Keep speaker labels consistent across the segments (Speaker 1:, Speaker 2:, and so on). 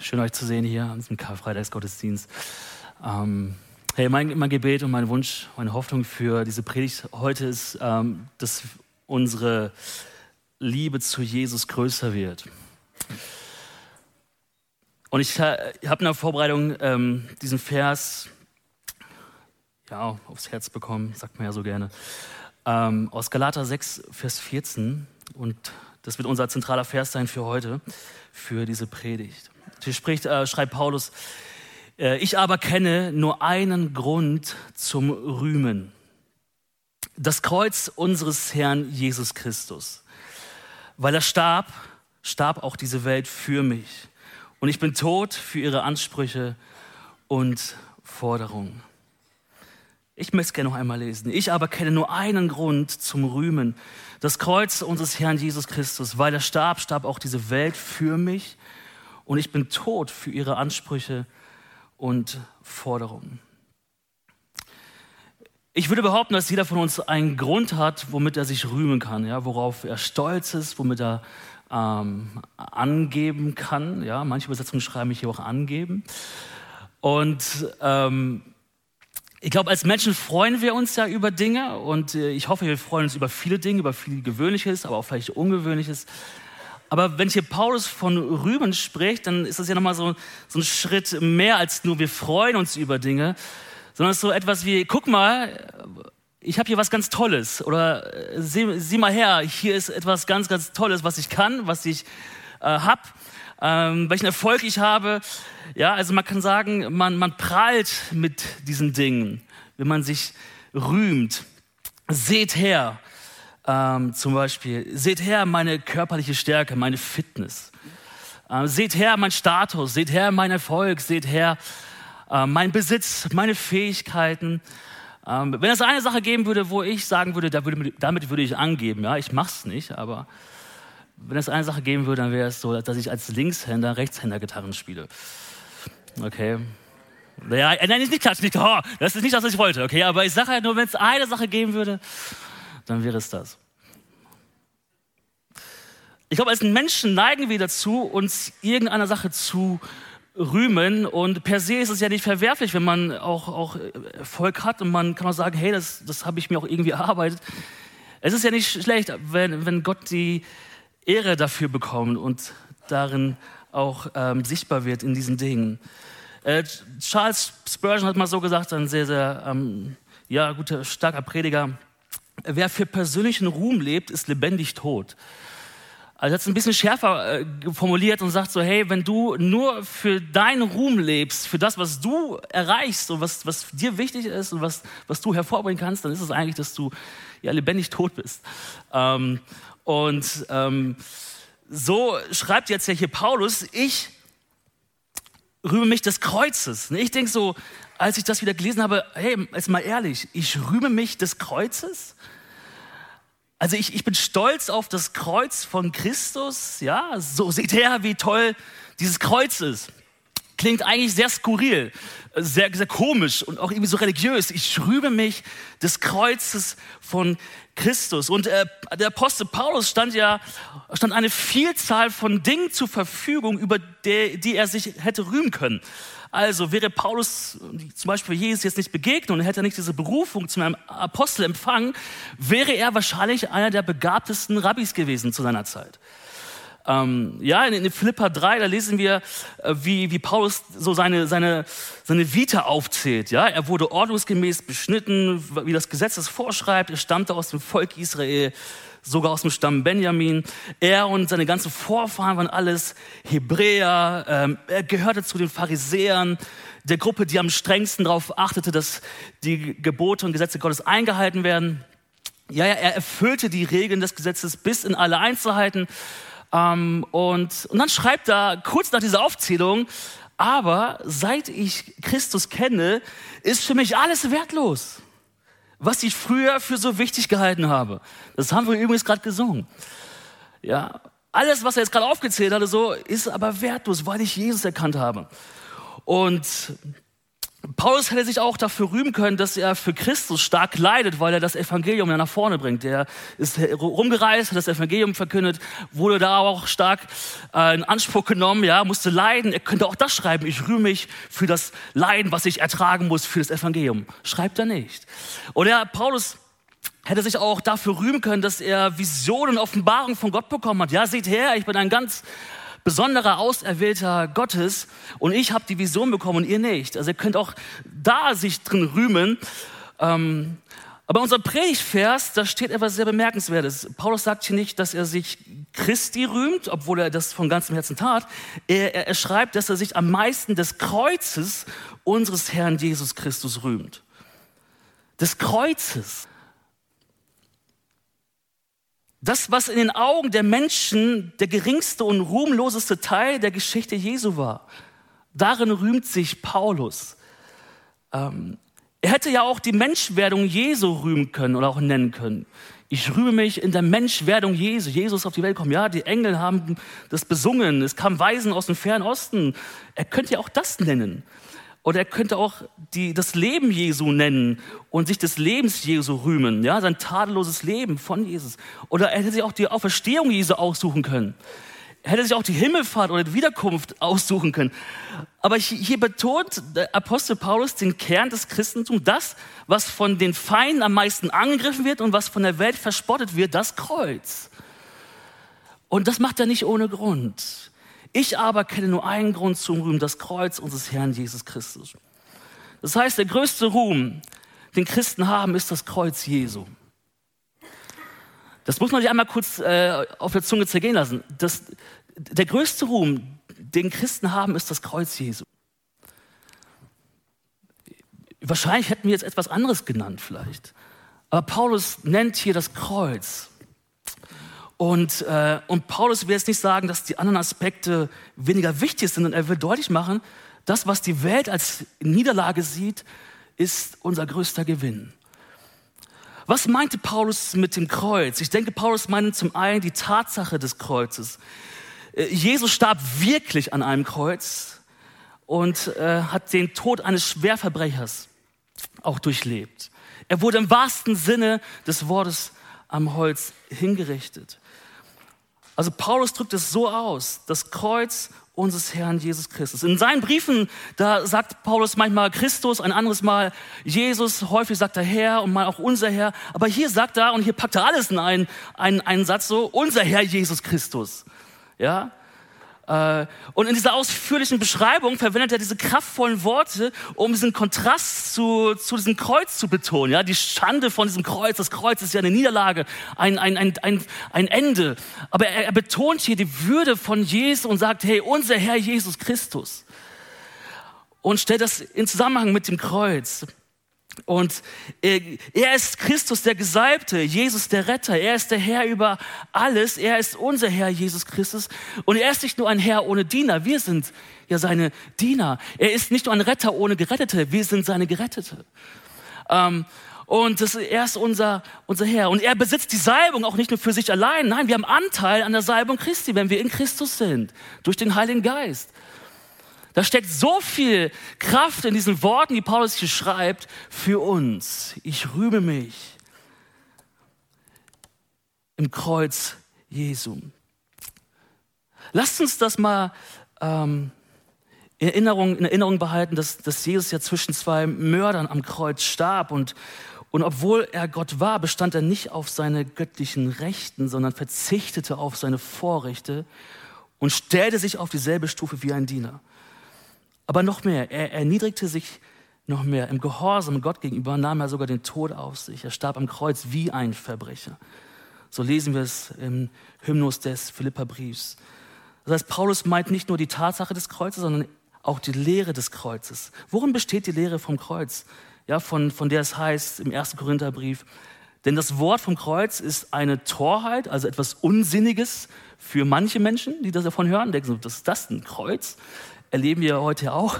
Speaker 1: Schön euch zu sehen hier an diesem Karfreitagsgottesdienst. Hey, mein Gebet und mein Wunsch, meine Hoffnung für diese Predigt heute ist, dass unsere Liebe zu Jesus größer wird. Und ich habe in der Vorbereitung diesen Vers aufs Herz bekommen, sagt man ja so gerne, aus Galater 6, Vers 14. Und das wird unser zentraler Vers sein für heute, für diese Predigt. Hier schreibt Paulus: Ich aber kenne nur einen Grund zum Rühmen. Das Kreuz unseres Herrn Jesus Christus. Weil er starb auch diese Welt für mich. Und ich bin tot für ihre Ansprüche und Forderungen. Ich möchte es gerne noch einmal lesen. Ich aber kenne nur einen Grund zum Rühmen. Das Kreuz unseres Herrn Jesus Christus. Weil er starb auch diese Welt für mich. Und ich bin tot für ihre Ansprüche und Forderungen. Ich würde behaupten, dass jeder von uns einen Grund hat, womit er sich rühmen kann, ja, worauf er stolz ist, womit er angeben kann. Ja, manche Übersetzungen schreiben hier auch angeben. Und ich glaube, als Menschen freuen wir uns ja über Dinge und ich hoffe, wir freuen uns über viele Dinge, über viel Gewöhnliches, aber auch vielleicht Ungewöhnliches. Aber wenn hier Paulus von Rühmen spricht, dann ist das ja nochmal so ein Schritt mehr als nur wir freuen uns über Dinge, sondern es ist so etwas wie, guck mal, ich habe hier was ganz Tolles oder sieh mal her, hier ist etwas ganz, ganz Tolles, was ich kann, was ich habe, welchen Erfolg ich habe. Ja, also man kann sagen, man prahlt mit diesen Dingen, wenn man sich rühmt. Seht her. Zum Beispiel, seht her meine körperliche Stärke, meine Fitness. Seht her mein Status, seht her mein Erfolg, seht her mein Besitz, meine Fähigkeiten. Wenn es eine Sache geben würde, wo ich sagen würde, damit würde ich angeben, ja, ich mach's nicht, aber wenn es eine Sache geben würde, dann wäre es so, dass ich als Linkshänder Rechtshänder Gitarren spiele. Okay. Naja, nein, nicht klatschen, das ist nicht das, was ich wollte, okay, aber ich sage halt nur, wenn es eine Sache geben würde, dann wäre es das. Ich glaube, als Menschen neigen wir dazu, uns irgendeiner Sache zu rühmen. Und per se ist es ja nicht verwerflich, wenn man auch Erfolg hat und man kann auch sagen, hey, das habe ich mir auch irgendwie erarbeitet. Es ist ja nicht schlecht, wenn Gott die Ehre dafür bekommt und darin auch sichtbar wird in diesen Dingen. Charles Spurgeon hat mal so gesagt, ein sehr, sehr guter, starker Prediger: Wer für persönlichen Ruhm lebt, ist lebendig tot. Also er hat es ein bisschen schärfer formuliert und sagt so, hey, wenn du nur für deinen Ruhm lebst, für das, was du erreichst und was dir wichtig ist und was du hervorbringen kannst, dann ist es eigentlich, dass du lebendig tot bist. So schreibt jetzt ja hier Paulus: Ich rühme mich des Kreuzes. Ich denke so, als ich das wieder gelesen habe, hey, jetzt mal ehrlich, ich rühme mich des Kreuzes? Also ich bin stolz auf das Kreuz von Christus, ja, so seht her, wie toll dieses Kreuz ist. Klingt eigentlich sehr skurril, sehr, sehr komisch und auch irgendwie so religiös. Ich rühme mich des Kreuzes von Christus. Und der Apostel Paulus stand eine Vielzahl von Dingen zur Verfügung, über die er sich hätte rühmen können. Also wäre Paulus zum Beispiel Jesus jetzt nicht begegnet und hätte nicht diese Berufung zu einem Apostel empfangen, wäre er wahrscheinlich einer der begabtesten Rabbis gewesen zu seiner Zeit. In Philipper 3, da lesen wir, wie Paulus so seine Vita aufzählt. Ja? Er wurde ordnungsgemäß beschnitten, wie das Gesetz es vorschreibt. Er stammte aus dem Volk Israel, sogar aus dem Stamm Benjamin. Er und seine ganzen Vorfahren waren alles Hebräer. Er gehörte zu den Pharisäern, der Gruppe, die am strengsten darauf achtete, dass die Gebote und Gesetze Gottes eingehalten werden. Er erfüllte die Regeln des Gesetzes bis in alle Einzelheiten. Und dann schreibt er kurz nach dieser Aufzählung: Aber seit ich Christus kenne, ist für mich alles wertlos, was ich früher für so wichtig gehalten habe. Das haben wir übrigens gerade gesungen. Ja, alles, was er jetzt gerade aufgezählt hatte, so ist aber wertlos, weil ich Jesus erkannt habe. Und Paulus hätte sich auch dafür rühmen können, dass er für Christus stark leidet, weil er das Evangelium nach vorne bringt. Er ist rumgereist, hat das Evangelium verkündet, wurde da auch stark in Anspruch genommen, ja, musste leiden. Er könnte auch das schreiben, ich rühme mich für das Leiden, was ich ertragen muss für das Evangelium. Schreibt er nicht. Oder Paulus hätte sich auch dafür rühmen können, dass er Visionen und Offenbarungen von Gott bekommen hat. Ja, seht her, ich bin ein ganz besonderer Auserwählter Gottes und ich habe die Vision bekommen und ihr nicht. Also ihr könnt auch da sich drin rühmen. Aber unser Predigtvers, da steht etwas sehr Bemerkenswertes. Paulus sagt hier nicht, dass er sich Christi rühmt, obwohl er das von ganzem Herzen tat. Er schreibt, dass er sich am meisten des Kreuzes unseres Herrn Jesus Christus rühmt. Des Kreuzes. Das, was in den Augen der Menschen der geringste und ruhmloseste Teil der Geschichte Jesu war, darin rühmt sich Paulus. Er hätte ja auch die Menschwerdung Jesu rühmen können oder auch nennen können. Ich rühme mich in der Menschwerdung Jesu. Jesus ist auf die Welt gekommen. Ja, die Engel haben das besungen. Es kamen Weisen aus dem fernen Osten. Er könnte ja auch das nennen. Oder er könnte auch das Leben Jesu nennen und sich des Lebens Jesu rühmen, ja, sein tadelloses Leben von Jesus. Oder er hätte sich auch die Auferstehung Jesu aussuchen können. Er hätte sich auch die Himmelfahrt oder die Wiederkunft aussuchen können. Aber hier betont der Apostel Paulus den Kern des Christentums, das, was von den Feinden am meisten angegriffen wird und was von der Welt verspottet wird, das Kreuz. Und das macht er nicht ohne Grund. Ich aber kenne nur einen Grund zum Ruhm, das Kreuz unseres Herrn Jesus Christus. Das heißt, der größte Ruhm, den Christen haben, ist das Kreuz Jesu. Das muss man sich einmal kurz auf der Zunge zergehen lassen. Der größte Ruhm, den Christen haben, ist das Kreuz Jesu. Wahrscheinlich hätten wir jetzt etwas anderes genannt vielleicht. Aber Paulus nennt hier das Kreuz. Und Paulus will jetzt nicht sagen, dass die anderen Aspekte weniger wichtig sind, sondern er will deutlich machen, das, was die Welt als Niederlage sieht, ist unser größter Gewinn. Was meinte Paulus mit dem Kreuz? Ich denke, Paulus meinte zum einen die Tatsache des Kreuzes. Jesus starb wirklich an einem Kreuz und hat den Tod eines Schwerverbrechers auch durchlebt. Er wurde im wahrsten Sinne des Wortes am Holz hingerichtet. Also Paulus drückt es so aus, das Kreuz unseres Herrn Jesus Christus. In seinen Briefen, da sagt Paulus manchmal Christus, ein anderes Mal Jesus, häufig sagt er Herr und mal auch unser Herr. Aber hier sagt er, und hier packt er alles in einen Satz so, unser Herr Jesus Christus. Ja? Und in dieser ausführlichen Beschreibung verwendet er diese kraftvollen Worte, um diesen Kontrast zu diesem Kreuz zu betonen. Ja, die Schande von diesem Kreuz. Das Kreuz ist ja eine Niederlage, ein Ende. Aber er betont hier die Würde von Jesus und sagt, hey, unser Herr Jesus Christus. Und stellt das in Zusammenhang mit dem Kreuz. Und er ist Christus, der Gesalbte, Jesus, der Retter. Er ist der Herr über alles. Er ist unser Herr, Jesus Christus. Und er ist nicht nur ein Herr ohne Diener. Wir sind ja seine Diener. Er ist nicht nur ein Retter ohne Gerettete. Wir sind seine Gerettete. Und er ist unser Herr. Und er besitzt die Salbung auch nicht nur für sich allein. Nein, wir haben Anteil an der Salbung Christi, wenn wir in Christus sind. Durch den Heiligen Geist. Da steckt so viel Kraft in diesen Worten, die Paulus hier schreibt, für uns. Ich rühme mich im Kreuz Jesu. Lasst uns das mal in Erinnerung behalten, dass Jesus ja zwischen zwei Mördern am Kreuz starb. Und obwohl er Gott war, bestand er nicht auf seine göttlichen Rechten, sondern verzichtete auf seine Vorrechte und stellte sich auf dieselbe Stufe wie ein Diener. Aber noch mehr, er erniedrigte sich noch mehr. Im Gehorsam Gott gegenüber nahm er sogar den Tod auf sich. Er starb am Kreuz wie ein Verbrecher. So lesen wir es im Hymnus des Philipperbriefs. Das heißt, Paulus meint nicht nur die Tatsache des Kreuzes, sondern auch die Lehre des Kreuzes. Worin besteht die Lehre vom Kreuz? Ja, von der es heißt im 1. Korintherbrief, denn das Wort vom Kreuz ist eine Torheit, also etwas Unsinniges für manche Menschen, die das davon hören. Denken so, was ist das, ein Kreuz? Erleben wir heute auch.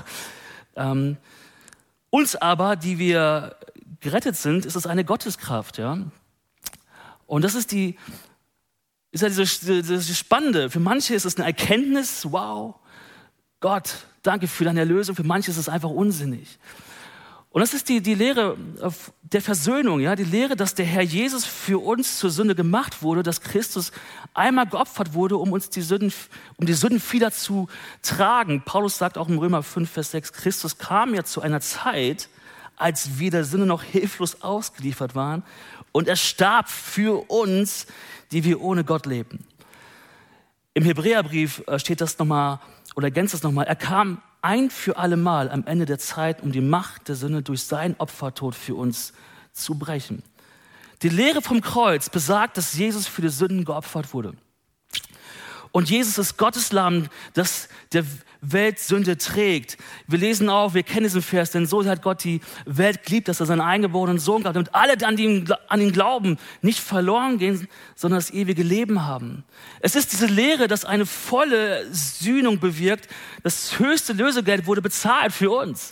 Speaker 1: Uns aber, die wir gerettet sind, ist es eine Gotteskraft. Ja? Und das ist ja dieses Spannende. Für manche ist es eine Erkenntnis, wow, Gott, danke für deine Erlösung. Für manche ist es einfach unsinnig. Und das ist die Lehre der Versöhnung, ja, die Lehre, dass der Herr Jesus für uns zur Sünde gemacht wurde, dass Christus einmal geopfert wurde, um die Sünden wieder zu tragen. Paulus sagt auch im Römer 5, Vers 6, Christus kam ja zu einer Zeit, als wir der Sünde noch hilflos ausgeliefert waren, und er starb für uns, die wir ohne Gott lebten. Im Hebräerbrief steht das nochmal, oder ergänzt das nochmal, er kam ein für alle Mal am Ende der Zeit, um die Macht der Sünde durch seinen Opfertod für uns zu brechen. Die Lehre vom Kreuz besagt, dass Jesus für die Sünden geopfert wurde. Und Jesus ist Gottes Lamm, das der Welt Sünde trägt. Wir lesen auch, wir kennen diesen Vers, denn so hat Gott die Welt geliebt, dass er seinen eingeborenen Sohn gab, damit alle, die an ihn glauben, nicht verloren gehen, sondern das ewige Leben haben. Es ist diese Lehre, dass eine volle Sühnung bewirkt. Das höchste Lösegeld wurde bezahlt für uns.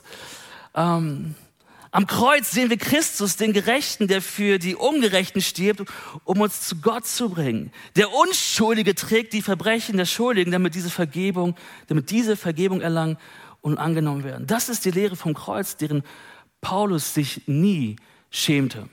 Speaker 1: Am Kreuz sehen wir Christus, den Gerechten, der für die Ungerechten stirbt, um uns zu Gott zu bringen. Der Unschuldige trägt die Verbrechen der Schuldigen, damit diese Vergebung erlangen und angenommen werden. Das ist die Lehre vom Kreuz, deren Paulus sich nie schämte.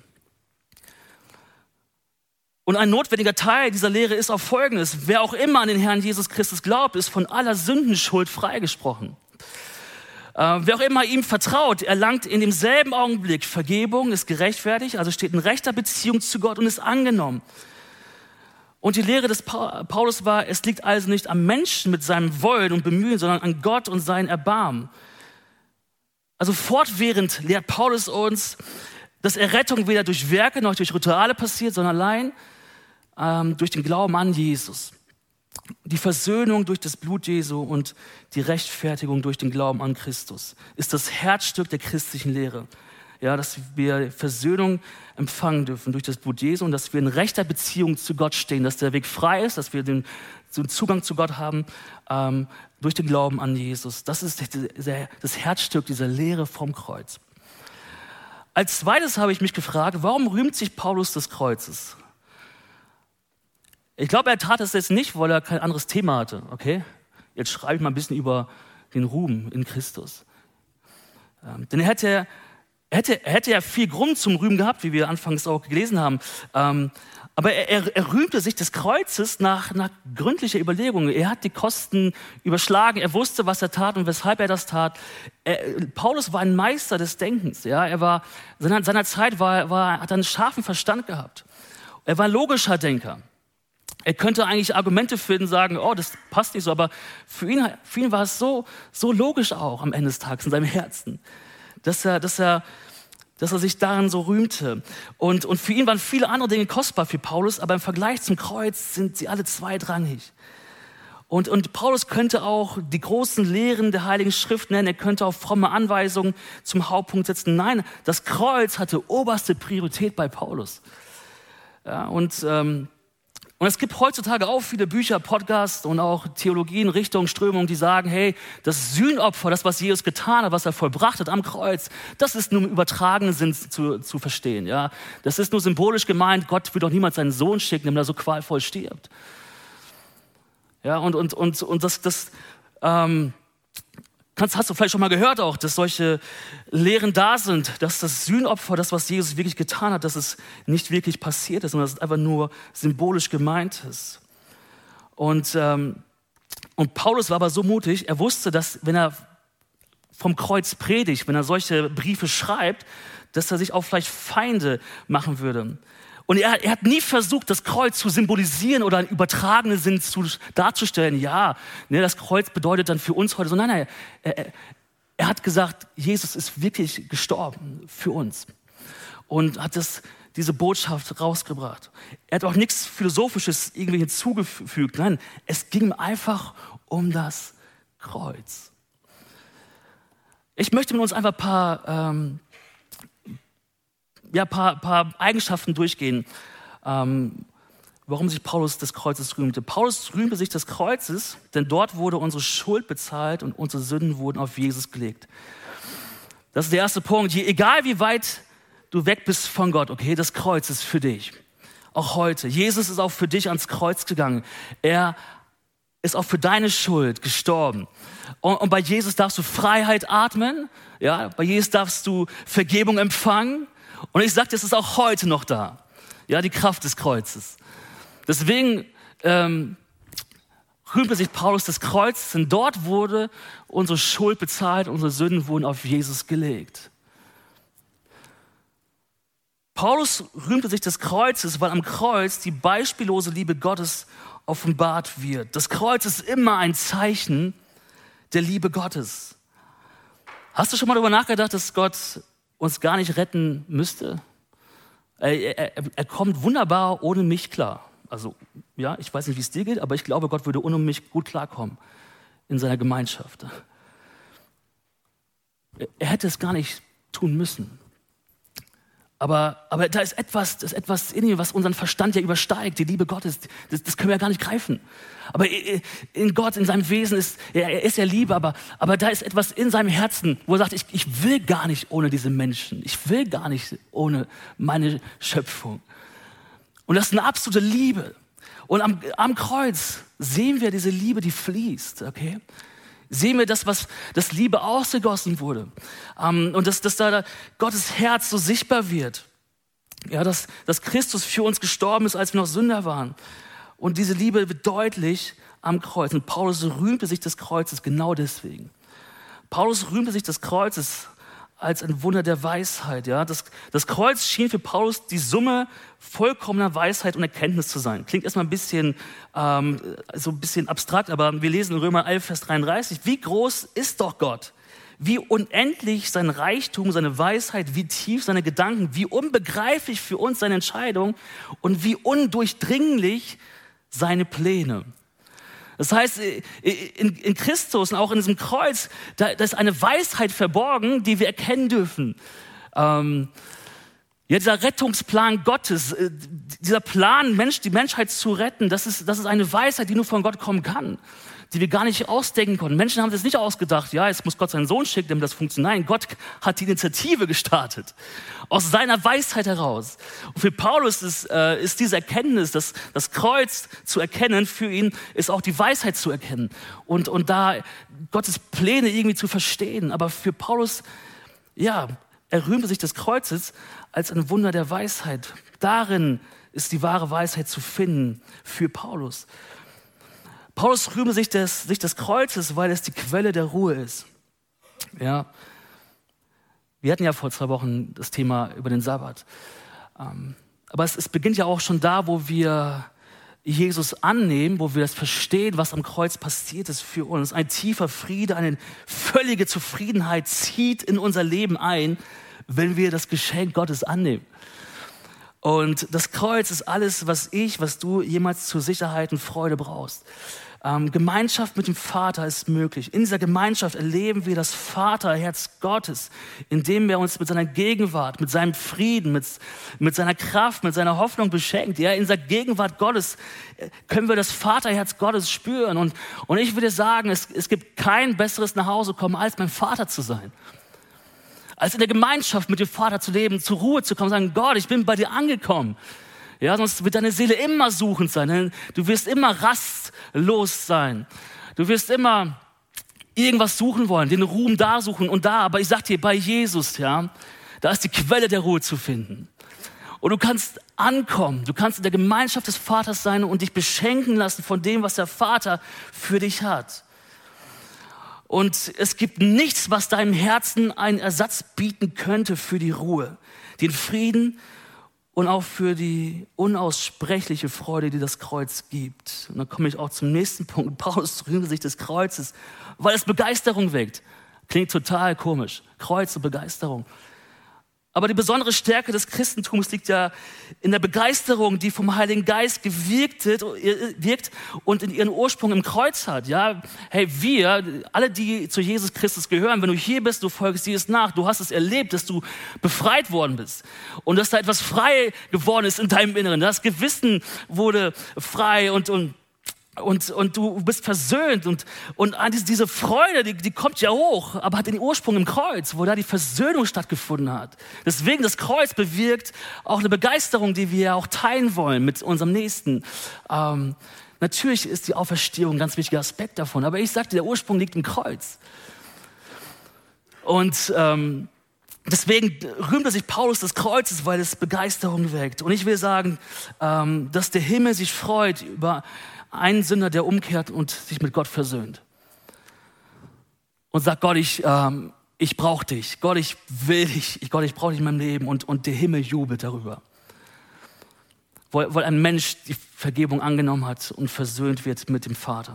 Speaker 1: Und ein notwendiger Teil dieser Lehre ist auch Folgendes: Wer auch immer an den Herrn Jesus Christus glaubt, ist von aller Sündenschuld freigesprochen. Wer auch immer ihm vertraut, erlangt in demselben Augenblick Vergebung, ist gerechtfertigt, also steht in rechter Beziehung zu Gott und ist angenommen. Und die Lehre des Paulus war, es liegt also nicht am Menschen mit seinem Wollen und Bemühen, sondern an Gott und sein Erbarmen. Also fortwährend lehrt Paulus uns, dass Errettung weder durch Werke noch durch Rituale passiert, sondern allein durch den Glauben an Jesus. Die Versöhnung durch das Blut Jesu und die Rechtfertigung durch den Glauben an Christus ist das Herzstück der christlichen Lehre. Ja, dass wir Versöhnung empfangen dürfen durch das Blut Jesu und dass wir in rechter Beziehung zu Gott stehen, dass der Weg frei ist, dass wir den Zugang zu Gott haben durch den Glauben an Jesus. Das ist das Herzstück dieser Lehre vom Kreuz. Als zweites habe ich mich gefragt, warum rühmt sich Paulus des Kreuzes? Ich glaube, er tat das jetzt nicht, weil er kein anderes Thema hatte. Okay? Jetzt schreibe ich mal ein bisschen über den Ruhm in Christus. Denn er hätte ja viel Grund zum Rühmen gehabt, wie wir anfangs auch gelesen haben. Aber er rühmte sich des Kreuzes nach gründlicher Überlegung. Er hat die Kosten überschlagen. Er wusste, was er tat und weshalb er das tat. Paulus war ein Meister des Denkens. Ja? Er war seiner Zeit hat einen scharfen Verstand gehabt. Er war ein logischer Denker. Er könnte eigentlich Argumente finden, sagen, oh, das passt nicht so, aber für ihn war es so logisch auch am Ende des Tages in seinem Herzen, dass er sich daran so rühmte. Und für ihn waren viele andere Dinge kostbar für Paulus, aber im Vergleich zum Kreuz sind sie alle zweitrangig. Und Paulus könnte auch die großen Lehren der Heiligen Schrift nennen, er könnte auch fromme Anweisungen zum Hauptpunkt setzen. Nein, das Kreuz hatte oberste Priorität bei Paulus. Ja, und es gibt heutzutage auch viele Bücher, Podcasts und auch Theologien, Richtungen, Strömungen, die sagen, hey, das Sühnopfer, das, was Jesus getan hat, was er vollbracht hat am Kreuz, das ist nur im übertragenen Sinn zu verstehen. Ja? Das ist nur symbolisch gemeint, Gott wird doch niemals seinen Sohn schicken, damit er so qualvoll stirbt. Ja, und das hast du vielleicht schon mal gehört auch, dass solche Lehren da sind, dass das Sühnopfer, das, was Jesus wirklich getan hat, dass es nicht wirklich passiert ist, sondern dass es einfach nur symbolisch gemeint ist. Und Paulus war aber so mutig, er wusste, dass wenn er vom Kreuz predigt, wenn er solche Briefe schreibt, dass er sich auch vielleicht Feinde machen würde. Und er hat nie versucht, das Kreuz zu symbolisieren oder in übertragenen Sinn darzustellen. Ja, ne, das Kreuz bedeutet dann für uns heute so. Nein, er hat gesagt, Jesus ist wirklich gestorben für uns. Und hat diese Botschaft rausgebracht. Er hat auch nichts Philosophisches irgendwie hinzugefügt. Nein, es ging einfach um das Kreuz. Ich möchte mit uns einfach ein paar Eigenschaften durchgehen, warum sich Paulus des Kreuzes rühmte. Paulus rühmte sich des Kreuzes, denn dort wurde unsere Schuld bezahlt und unsere Sünden wurden auf Jesus gelegt. Das ist der erste Punkt. Egal wie weit du weg bist von Gott, okay, das Kreuz ist für dich. Auch heute. Jesus ist auch für dich ans Kreuz gegangen. Er ist auch für deine Schuld gestorben. Und bei Jesus darfst du Freiheit atmen, ja, bei Jesus darfst du Vergebung empfangen. Und ich sage dir, es ist auch heute noch da, ja, die Kraft des Kreuzes. Deswegen rühmte sich Paulus des Kreuzes, denn dort wurde unsere Schuld bezahlt, unsere Sünden wurden auf Jesus gelegt. Paulus rühmte sich des Kreuzes, weil am Kreuz die beispiellose Liebe Gottes offenbart wird. Das Kreuz ist immer ein Zeichen der Liebe Gottes. Hast du schon mal darüber nachgedacht, dass Gott uns gar nicht retten müsste? Er kommt wunderbar ohne mich klar. Also, ja, ich weiß nicht, wie es dir geht, aber ich glaube, Gott würde ohne mich gut klarkommen in seiner Gemeinschaft. Er hätte es gar nicht tun müssen. Aber da ist etwas in ihm, was unseren Verstand ja übersteigt. Die Liebe Gottes, das können wir ja gar nicht greifen. Aber in Gott, in seinem Wesen, er ist ja Liebe, aber da ist etwas in seinem Herzen, wo er sagt, ich will gar nicht ohne diese Menschen. Ich will gar nicht ohne meine Schöpfung. Und das ist eine absolute Liebe. Und am Kreuz sehen wir diese Liebe, die fließt, okay? Sehen wir das Liebe ausgegossen wurde. Und dass da Gottes Herz so sichtbar wird. Ja, dass Christus für uns gestorben ist, als wir noch Sünder waren. Und diese Liebe wird deutlich am Kreuz. Und Paulus rühmte sich des Kreuzes genau deswegen. Paulus rühmte sich des Kreuzes als ein Wunder der Weisheit. Ja? Das Kreuz schien für Paulus die Summe vollkommener Weisheit und Erkenntnis zu sein. Klingt erstmal ein bisschen abstrakt, aber wir lesen in Römer 11, Vers 33. Wie groß ist doch Gott? Wie unendlich sein Reichtum, seine Weisheit, wie tief seine Gedanken, wie unbegreiflich für uns seine Entscheidung und wie undurchdringlich seine Pläne. Das heißt, in Christus und auch in diesem Kreuz, da ist eine Weisheit verborgen, die wir erkennen dürfen. Ja, dieser Rettungsplan Gottes, dieser Plan, die Menschheit zu retten, das ist eine Weisheit, die nur von Gott kommen kann, die wir gar nicht ausdenken konnten. Menschen haben das nicht ausgedacht, ja, jetzt muss Gott seinen Sohn schicken, damit das funktioniert. Nein, Gott hat die Initiative gestartet, aus seiner Weisheit heraus. Und für Paulus ist diese Erkenntnis, das Kreuz zu erkennen, für ihn ist auch die Weisheit zu erkennen und da Gottes Pläne irgendwie zu verstehen. Aber für Paulus, ja, er rühmte sich des Kreuzes als ein Wunder der Weisheit. Darin ist die wahre Weisheit zu finden für Paulus. Paulus rühmte sich des Kreuzes, weil es die Quelle der Ruhe ist. Ja. Wir hatten ja vor 2 Wochen das Thema über den Sabbat. Aber es beginnt ja auch schon da, wo wir Jesus annehmen, wo wir das verstehen, was am Kreuz passiert ist für uns. Ein tiefer Friede, eine völlige Zufriedenheit zieht in unser Leben ein, wenn wir das Geschenk Gottes annehmen. Und das Kreuz ist alles, was du jemals zur Sicherheit und Freude brauchst. Gemeinschaft mit dem Vater ist möglich. In dieser Gemeinschaft erleben wir das Vaterherz Gottes, indem er uns mit seiner Gegenwart, mit seinem Frieden, mit seiner Kraft, mit seiner Hoffnung beschenkt. Ja, in dieser Gegenwart Gottes können wir das Vaterherz Gottes spüren. Und ich würde sagen, es gibt kein besseres Nachhausekommen, als beim Vater zu sein. Als in der Gemeinschaft mit dem Vater zu leben, zur Ruhe zu kommen, sagen, Gott, ich bin bei dir angekommen. Ja, sonst wird deine Seele immer suchend sein. Du wirst immer rastlos sein. Du wirst immer irgendwas suchen wollen, den Ruhm da suchen und da. Aber ich sag dir, bei Jesus, ja, da ist die Quelle der Ruhe zu finden. Und du kannst ankommen. Du kannst in der Gemeinschaft des Vaters sein und dich beschenken lassen von dem, was der Vater für dich hat. Und es gibt nichts, was deinem Herzen einen Ersatz bieten könnte für die Ruhe, den Frieden und auch für die unaussprechliche Freude, die das Kreuz gibt. Und dann komme ich auch zum nächsten Punkt. Paulus rühmte sich des Kreuzes, weil es Begeisterung weckt. Klingt total komisch. Kreuz und Begeisterung. Aber die besondere Stärke des Christentums liegt ja in der Begeisterung, die vom Heiligen Geist wirkt und in ihren Ursprung im Kreuz hat. Ja, hey, wir, alle, die zu Jesus Christus gehören, wenn du hier bist, du folgst Jesus nach, du hast es erlebt, dass du befreit worden bist und dass da etwas frei geworden ist in deinem Inneren. Das Gewissen wurde frei und du bist versöhnt und diese Freude, die kommt ja hoch, aber hat den Ursprung im Kreuz, wo da die Versöhnung stattgefunden hat. Deswegen das Kreuz bewirkt auch eine Begeisterung, die wir auch teilen wollen mit unserem Nächsten. Natürlich ist die Auferstehung ein ganz wichtiger Aspekt davon, aber ich sagte, der Ursprung liegt im Kreuz. Und deswegen rühmte sich Paulus des Kreuzes, weil es Begeisterung weckt. Und ich will sagen, dass der Himmel sich freut über einen Sünder, der umkehrt und sich mit Gott versöhnt. Und sagt, Gott, ich brauche dich. Gott, ich will dich. Gott, ich brauche dich in meinem Leben. Und der Himmel jubelt darüber. Weil ein Mensch die Vergebung angenommen hat und versöhnt wird mit dem Vater.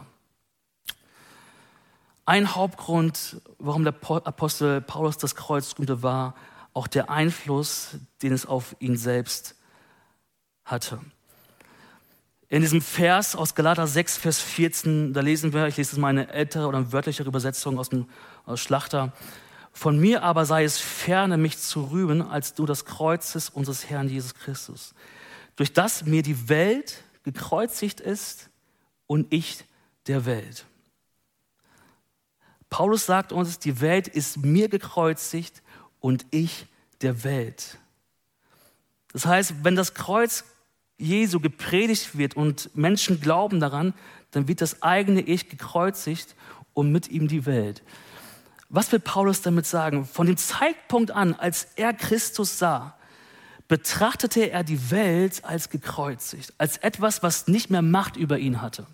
Speaker 1: Ein Hauptgrund, warum der Apostel Paulus das Kreuz rühmte, war auch der Einfluss, den es auf ihn selbst hatte. In diesem Vers aus Galater 6, Vers 14, da lesen wir, ich lese jetzt mal eine ältere oder wörtlichere Übersetzung aus Schlachter. Von mir aber sei es ferne, mich zu rühmen, als du des Kreuzes unseres Herrn Jesus Christus, durch das mir die Welt gekreuzigt ist und ich der Welt. Paulus sagt uns, die Welt ist mir gekreuzigt und ich der Welt. Das heißt, wenn das Kreuz Jesu gepredigt wird und Menschen glauben daran, dann wird das eigene Ich gekreuzigt und mit ihm die Welt. Was will Paulus damit sagen? Von dem Zeitpunkt an, als er Christus sah, betrachtete er die Welt als gekreuzigt, als etwas, was nicht mehr Macht über ihn hatte.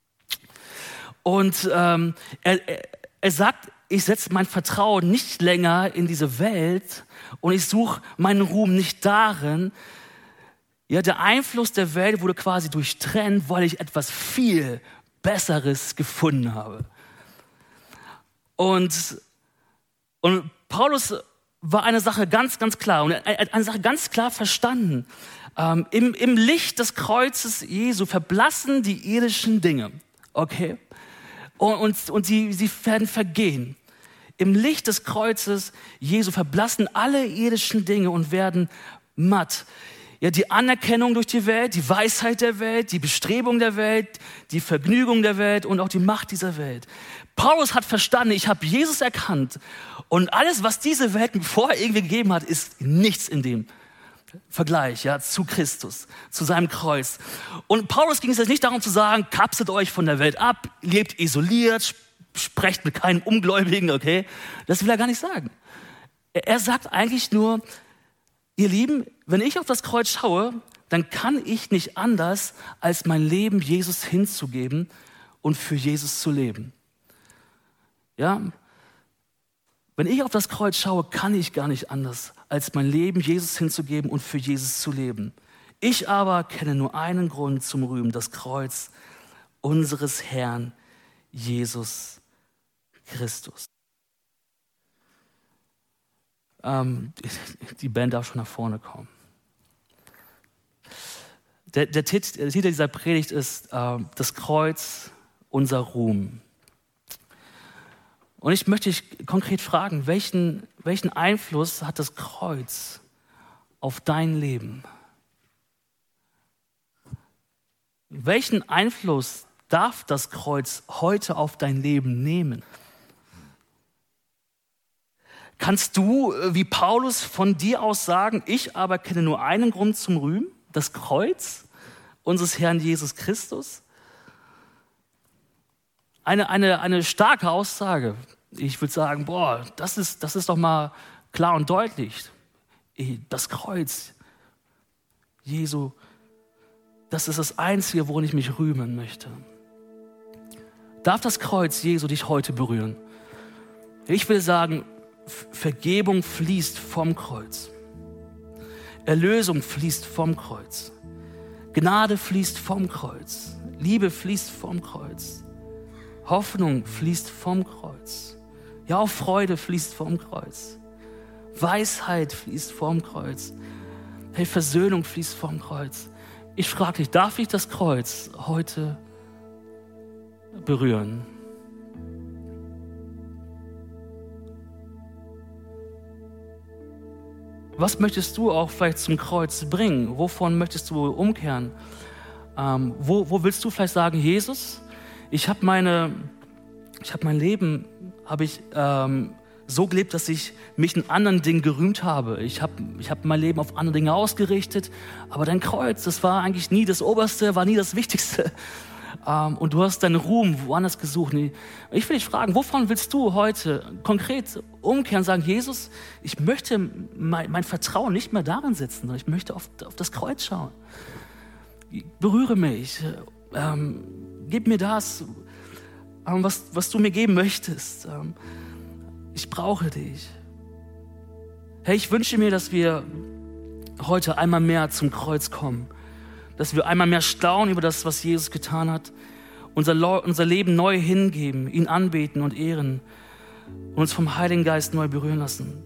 Speaker 1: Und er sagt, ich setze mein Vertrauen nicht länger in diese Welt und ich suche meinen Ruhm nicht darin. Ja, der Einfluss der Welt wurde quasi durchtrennt, weil ich etwas viel Besseres gefunden habe. Und Paulus war eine Sache ganz, ganz klar und er hat eine Sache ganz klar verstanden. Im Licht des Kreuzes Jesu verblassen die irdischen Dinge, okay? Und sie werden vergehen. Im Licht des Kreuzes Jesu verblassen alle irdischen Dinge und werden matt. Ja, die Anerkennung durch die Welt, die Weisheit der Welt, die Bestrebung der Welt, die Vergnügung der Welt und auch die Macht dieser Welt. Paulus hat verstanden, ich habe Jesus erkannt und alles, was diese Welt mir vorher irgendwie gegeben hat, ist nichts in dem Vergleich, ja, zu Christus, zu seinem Kreuz. Und Paulus ging es jetzt nicht darum zu sagen, kapselt euch von der Welt ab, lebt isoliert, sprecht mit keinem Ungläubigen, okay? Das will er gar nicht sagen. Er sagt eigentlich nur, ihr Lieben, wenn ich auf das Kreuz schaue, dann kann ich nicht anders, als mein Leben Jesus hinzugeben und für Jesus zu leben. Ja? Wenn ich auf das Kreuz schaue, kann ich gar nicht anders, als mein Leben Jesus hinzugeben und für Jesus zu leben. Ich aber kenne nur einen Grund zum Rühmen, das Kreuz unseres Herrn Jesus Christus. Die Band darf schon nach vorne kommen. Der Titel dieser Predigt ist das Kreuz, unser Ruhm. Und ich möchte dich konkret fragen, welchen Einfluss hat das Kreuz auf dein Leben? Welchen Einfluss darf das Kreuz heute auf dein Leben nehmen? Kannst du, wie Paulus, von dir aus sagen, ich aber kenne nur einen Grund zum Rühmen, das Kreuz unseres Herrn Jesus Christus? Eine starke Aussage. Ich würde sagen, das ist doch mal klar und deutlich. Das Kreuz Jesu, das ist das Einzige, worin ich mich rühmen möchte. Darf das Kreuz Jesu dich heute berühren? Ich will sagen, Vergebung fließt vom Kreuz. Erlösung fließt vom Kreuz. Gnade fließt vom Kreuz. Liebe fließt vom Kreuz. Hoffnung fließt vom Kreuz. Ja, auch Freude fließt vom Kreuz. Weisheit fließt vom Kreuz. Hey, Versöhnung fließt vom Kreuz. Ich frage dich, darf ich das Kreuz heute berühren? Was möchtest du auch vielleicht zum Kreuz bringen? Wovon möchtest du umkehren? Wo willst du vielleicht sagen, Jesus, ich habe mein Leben so gelebt, dass ich mich in anderen Dingen gerühmt habe. Ich hab mein Leben auf andere Dinge ausgerichtet, aber dein Kreuz, das war eigentlich nie das Oberste, war nie das Wichtigste. Und du hast deinen Ruhm woanders gesucht. Ich will dich fragen, wovon willst du heute konkret umkehren und sagen, Jesus, ich möchte mein Vertrauen nicht mehr darin setzen, sondern ich möchte auf das Kreuz schauen. Berühre mich, gib mir das, was du mir geben möchtest. Ich brauche dich. Hey, ich wünsche mir, dass wir heute einmal mehr zum Kreuz kommen. Dass wir einmal mehr staunen über das, was Jesus getan hat. Unser Leben neu hingeben, ihn anbeten und ehren. Und uns vom Heiligen Geist neu berühren lassen.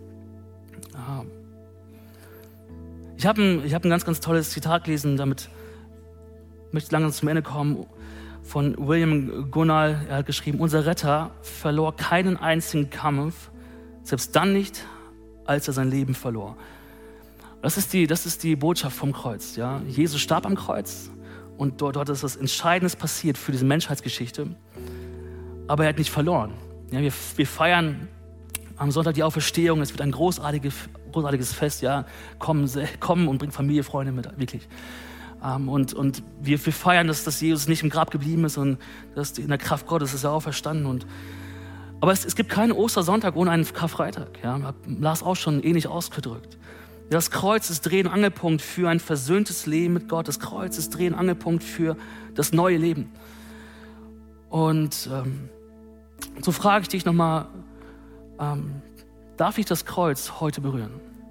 Speaker 1: Ich hab ein ganz, ganz tolles Zitat gelesen, damit möchte ich langsam zum Ende kommen, von William Gunnar. Er hat geschrieben, unser Retter verlor keinen einzigen Kampf, selbst dann nicht, als er sein Leben verlor. Das ist die Botschaft vom Kreuz. Ja? Jesus starb am Kreuz und dort ist was Entscheidendes passiert für diese Menschheitsgeschichte. Aber er hat nicht verloren. Ja, wir feiern am Sonntag die Auferstehung. Es wird ein großartiges Fest. Ja? Komm und bring Familie, Freunde mit, wirklich. Und wir feiern, dass Jesus nicht im Grab geblieben ist und dass in der Kraft Gottes ist er auferstanden. Aber es gibt keinen Ostersonntag ohne einen Karfreitag. Ja? Hat Lars auch schon ähnlich ausgedrückt. Das Kreuz ist Dreh- und Angelpunkt für ein versöhntes Leben mit Gott. Das Kreuz ist Dreh- und Angelpunkt für das neue Leben. Und so frage ich dich nochmal, darf ich das Kreuz heute berühren?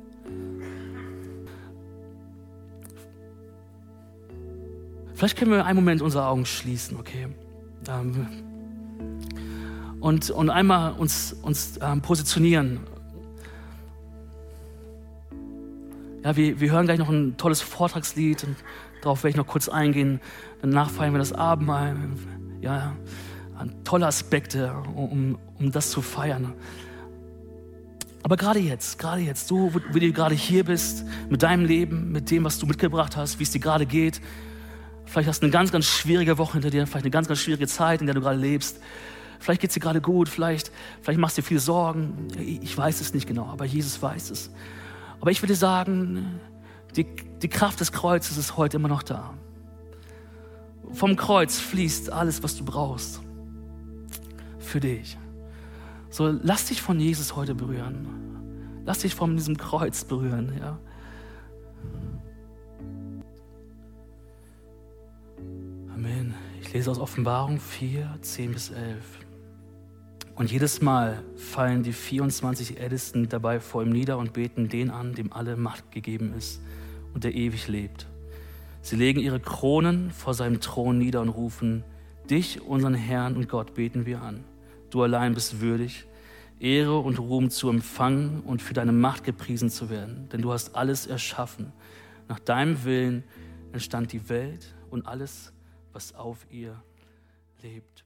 Speaker 1: Vielleicht können wir einen Moment unsere Augen schließen, okay? Und einmal uns positionieren. Ja, wir hören gleich noch ein tolles Vortragslied und darauf werde ich noch kurz eingehen. Danach feiern wir das Abendmahl. Ja, tolle Aspekte, um das zu feiern. Aber gerade jetzt, du, wie du gerade hier bist, mit deinem Leben, mit dem, was du mitgebracht hast, wie es dir gerade geht. Vielleicht hast du eine ganz, ganz schwierige Woche hinter dir, vielleicht eine ganz, ganz schwierige Zeit, in der du gerade lebst. Vielleicht geht es dir gerade gut, vielleicht machst du dir viele Sorgen. Ich weiß es nicht genau, aber Jesus weiß es. Aber ich würde sagen, die Kraft des Kreuzes ist heute immer noch da. Vom Kreuz fließt alles, was du brauchst. Für dich. So, lass dich von Jesus heute berühren. Lass dich von diesem Kreuz berühren, ja. Amen. Ich lese aus Offenbarung 4, 10-11. Und jedes Mal fallen die 24 Ältesten dabei vor ihm nieder und beten den an, dem alle Macht gegeben ist und der ewig lebt. Sie legen ihre Kronen vor seinem Thron nieder und rufen, dich, unseren Herrn und Gott, beten wir an. Du allein bist würdig, Ehre und Ruhm zu empfangen und für deine Macht gepriesen zu werden. Denn du hast alles erschaffen. Nach deinem Willen entstand die Welt und alles, was auf ihr lebt.